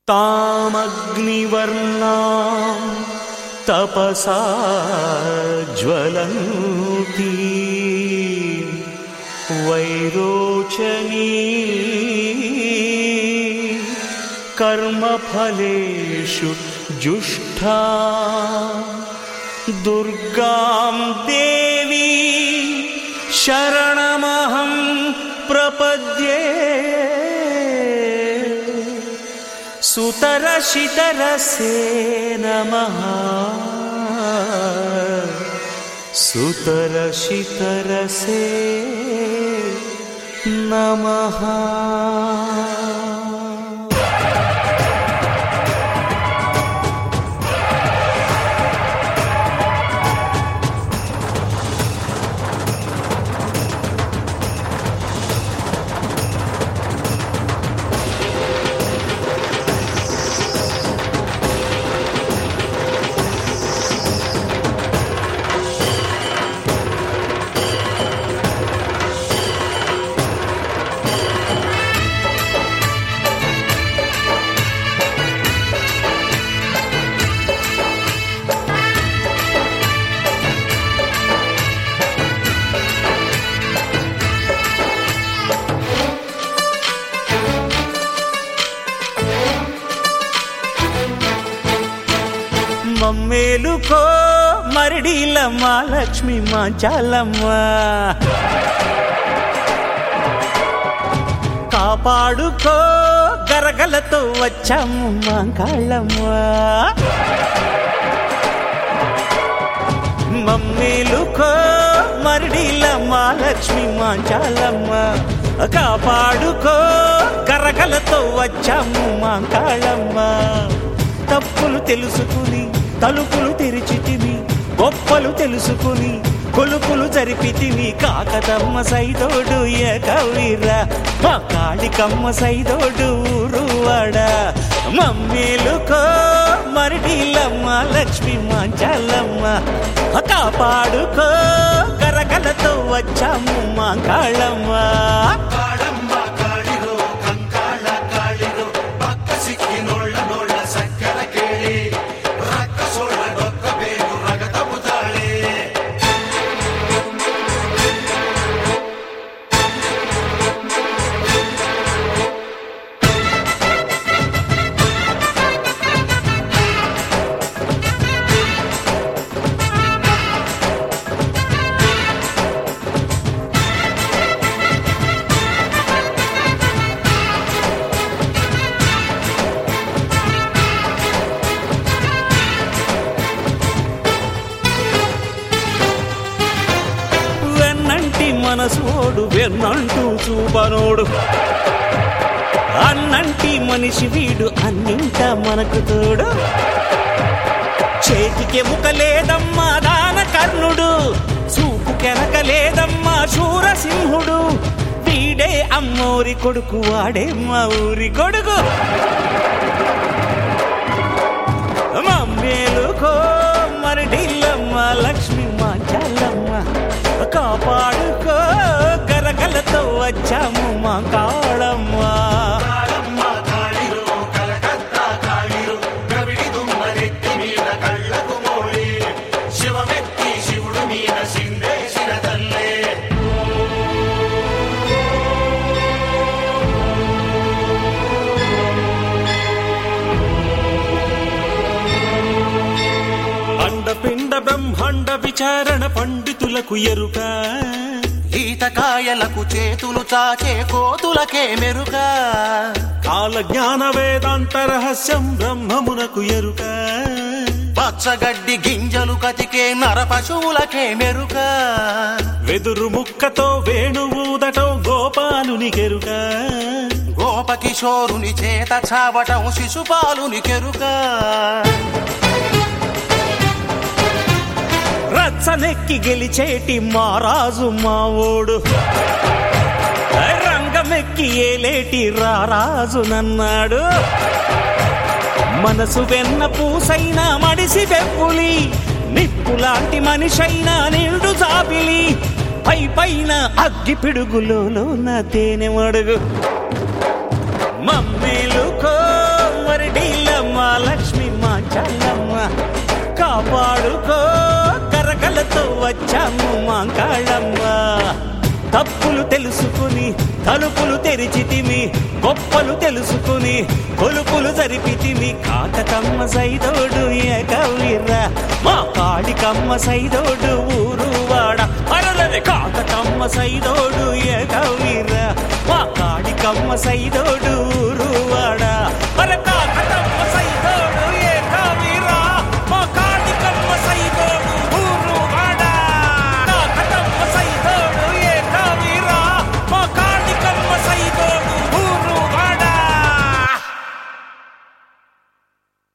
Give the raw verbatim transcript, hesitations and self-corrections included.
तामग्निवर्णां तपसा ज्वलन्ती वैरोचनी कर्मफलेषु जुष्टा दुर्गां देवी शरणमहं प्रपद्ये। सुतरशितरसे नमः सुतरशितरसे नमः। మమ్మేలుకో మరిడీలమ్మ లక్ష్మీ మాంచాలమ్మ, కాపాడుకో గరగలతో వచ్చాము మాంకాళ్ళమ్మ. మమ్మేలుకో మరిడీలమ్మ లక్ష్మీ మాంచాలమ్మ, కాపాడుకో గరగలతో వచ్చాము మాంకాళ్ళమ్మ. తప్పులు తెలుసుకుని తలుపులు తెరిచితివి, గొప్పలు తెలుసుకుని కొలుపులు జరిపితివి. కాకతమ్మ సైదోడు ఏకవీరా, మా కాళికమ్మ సైదోడు ఊరువాడ. మమ్మేలుకో మరిడీలమ్మ లక్ష్మీ మాంచాలమ్మ, కాపాడుకో గరగలతో వచ్చాము మా కాళమ్మ. మనసోడు వెన్నంటూ చూపనోడు, అన్నంటి మనిషి వీడు అన్నింట మనకు తోడు. చేతికి ముఖ లేదమ్మా దాన కర్ణుడు, చూపు కెనక లేదమ్మా శూరసింహుడు. వీడే అమ్మోరి కొడుకు, వాడే మా ఊరి కొడుకు. మమ్మేలుకో మరిడీలమ్మ లక్ష్మీ మాంచాలమ్మ, కాపాడుకో గరగలతో వచ్చాము మా కాళమ్మ. అండపిండ బ్రహ్మాండ విచారణ పండితులకు ఎరుక, ఈతకాయలకు చేతులు చాచే కోతులకే మెరుక. కాల జ్ఞాన వేదాంత రహస్యం బ్రహ్మమునకు ఎరుక, పచ్చగడ్డి గింజలు కతికే నర పశువులకే మెరుక. వెదురు ముక్కతో వేణువూదటం గోపాలుని కెరుక, గోపకిశోరుని చేత చావటం శిశుపాలుని కెరుక. రచ్చనెక్కి గెలిచేటి మారాజు మావోడు, రంగమెక్కి ఏలేటి రారాజు నన్నాడు. మనసు వెన్న పూసైనా మడిసి బెప్పులి, నిప్పులాంటి మనిషైనా నిండు జాబిలి. పై పైన అగ్గి పిడుగులో నా తేనె మడుగు. మమ్మేలుకో మరిడి తెలుసుకుని తలుపులు తెరిచితిమి గొప్పలు తెలుసుకుని కొలుపులు జరిపితిమి కాకతమ్మ సైదోడు ఏకవీర్రా మా కాళికమ్మ సైదోడు ఊరు వాడ అరలే కాకతమ్మ సైదోడు ఏకవీర్రా మా కాళికమ్మ సైదోడు